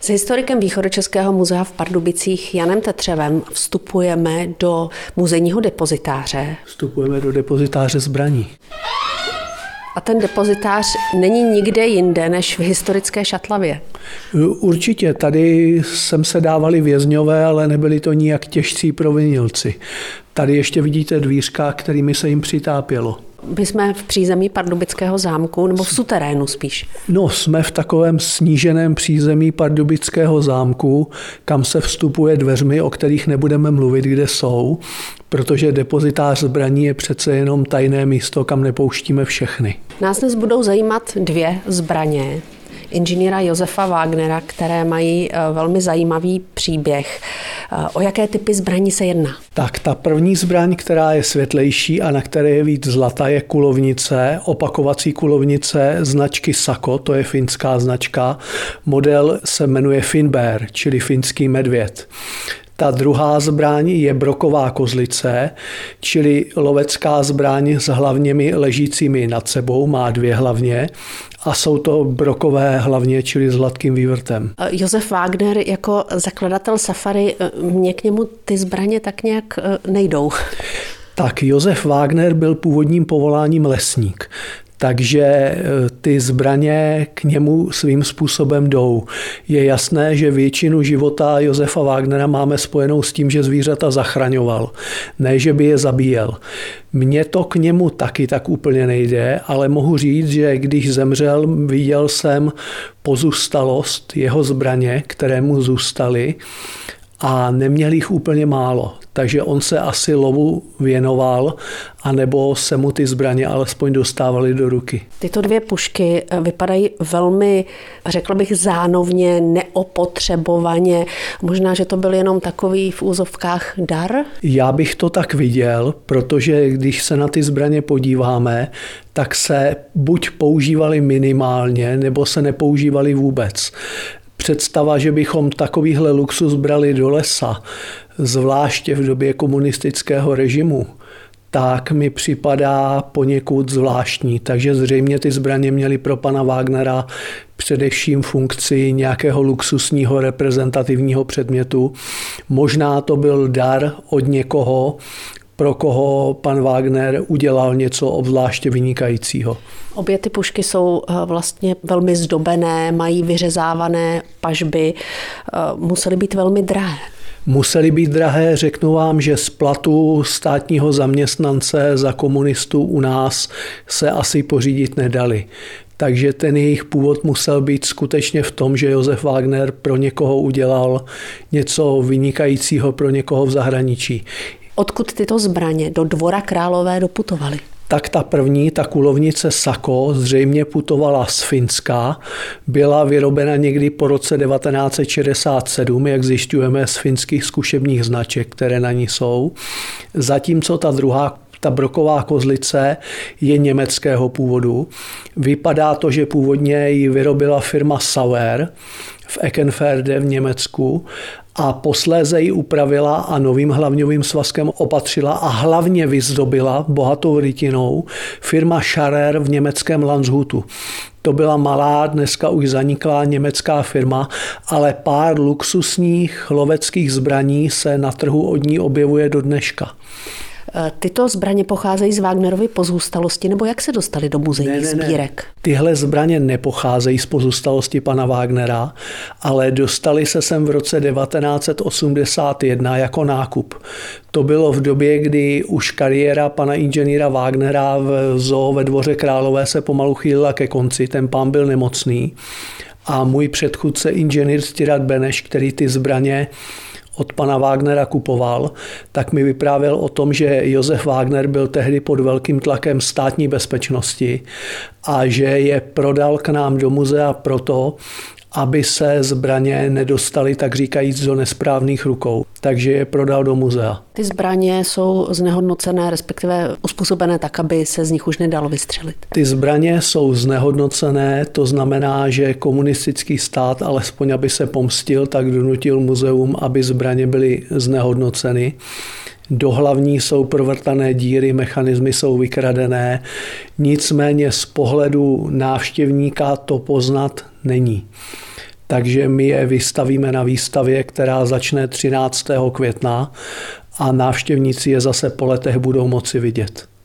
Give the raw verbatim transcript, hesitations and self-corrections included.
S historikem Východočeského muzea v Pardubicích Janem Tetřevem vstupujeme do muzejního depozitáře. Vstupujeme do depozitáře zbraní. A ten depozitář není nikde jinde než v historické Šatlavě. Určitě, tady sem se dávali vězňové, ale nebyli to nijak těžcí provinilci. Tady ještě vidíte dvířka, kterými se jim přitápělo. My jsme v přízemí Pardubického zámku, nebo v suterénu spíš? No, jsme v takovém sníženém přízemí Pardubického zámku, kam se vstupuje dveřmi, o kterých nebudeme mluvit, kde jsou, protože depozitář zbraní je přece jenom tajné místo, kam nepouštíme všechny. Nás dnes budou zajímat dvě zbraně inženýra Josefa Wagnera, které mají velmi zajímavý příběh. O jaké typy zbraní se jedná? Tak ta první zbraň, která je světlejší a na které je víc zlata, je kulovnice, opakovací kulovnice značky Sako, to je finská značka. Model se jmenuje Finbear, čili finský medvěd. Ta druhá zbraň je broková kozlice, čili lovecká zbraň s hlavněmi ležícími nad sebou, má dvě hlavně a jsou to brokové hlavně, čili s hladkým vývrtem. Josef Wagner jako zakladatel Safari, mě k němu ty zbraně tak nějak nejdou. Tak Josef Wagner byl původním povoláním lesník. Takže ty zbraně k němu svým způsobem jdou. Je jasné, že většinu života Josefa Wagnera máme spojenou s tím, že zvířata zachraňoval, ne, že by je zabíjel. Mně to k němu taky tak úplně nejde, ale mohu říct, že když zemřel, viděl jsem pozůstalost jeho zbraně, které mu zůstaly, a neměl jich úplně málo. Takže on se asi lovu věnoval, anebo se mu ty zbraně alespoň dostávaly do ruky. Tyto dvě pušky vypadají velmi, řekl bych, zánovně, neopotřebovaně. Možná, že to byl jenom takový v úzovkách dar? Já bych to tak viděl, protože když se na ty zbraně podíváme, tak se buď používaly minimálně, nebo se nepoužívaly vůbec. Představa, že bychom takovýhle luxus brali do lesa, zvláště v době komunistického režimu, tak mi připadá poněkud zvláštní. Takže zřejmě ty zbraně měly pro pana Wagnera především funkci nějakého luxusního reprezentativního předmětu. Možná to byl dar od někoho, pro koho pan Wagner udělal něco obzvláště vynikajícího. Obě ty pušky jsou vlastně velmi zdobené, mají vyřezávané pažby, musely být velmi drahé. Musely být drahé, řeknu vám, že z platu státního zaměstnance za komunistů u nás se asi pořídit nedali. Takže ten jejich původ musel být skutečně v tom, že Josef Wagner pro někoho udělal něco vynikajícího pro někoho v zahraničí. Odkud tyto zbraně do Dvora Králové doputovaly? Tak ta první, ta kulovnice Sako, zřejmě putovala z Finska, byla vyrobena někdy po roce devatenáct set šedesát sedm, jak zjišťujeme z finských zkušebních značek, které na ní jsou. Zatímco ta druhá, ta broková kozlice, je německého původu. Vypadá to, že původně ji vyrobila firma Sauer v Eckenfelde v Německu a posléze ji upravila a novým hlavňovým svazkem opatřila a hlavně vyzdobila bohatou rytinou firma Scharer v německém Landshutu. To byla malá, dneska už zaniklá německá firma, ale pár luxusních loveckých zbraní se na trhu od ní objevuje do dneška. Tyto zbraně pocházejí z Wagnerovy pozůstalosti, nebo jak se dostaly do muzejních ne, ne, ne. sbírek? Tyhle zbraně nepocházejí z pozůstalosti pana Wagnera, ale dostaly se sem v roce devatenáct set osmdesát jedna jako nákup. To bylo v době, kdy už kariéra pana inženýra Wagnera v zoo ve Dvoře Králové se pomalu chýlila ke konci, ten pán byl nemocný a můj předchůdce inženýr Ctirad Beneš, který ty zbraně od pana Wagnera kupoval, tak mi vyprávěl o tom, že Josef Wagner byl tehdy pod velkým tlakem státní bezpečnosti a že je prodal k nám do muzea proto, aby se zbraně nedostaly, tak říkajíc, do nesprávných rukou. Takže je prodal do muzea. Ty zbraně jsou znehodnocené, respektive uspůsobené tak, aby se z nich už nedalo vystřelit. Ty zbraně jsou znehodnocené, to znamená, že komunistický stát, alespoň aby se pomstil, tak donutil muzeum, aby zbraně byly znehodnoceny. Do hlavní jsou provrtané díry, mechanismy jsou vykradené, nicméně z pohledu návštěvníka to poznat není. takže my je vystavíme na výstavě, která začne třináctého května a návštěvníci je zase po letech budou moci vidět.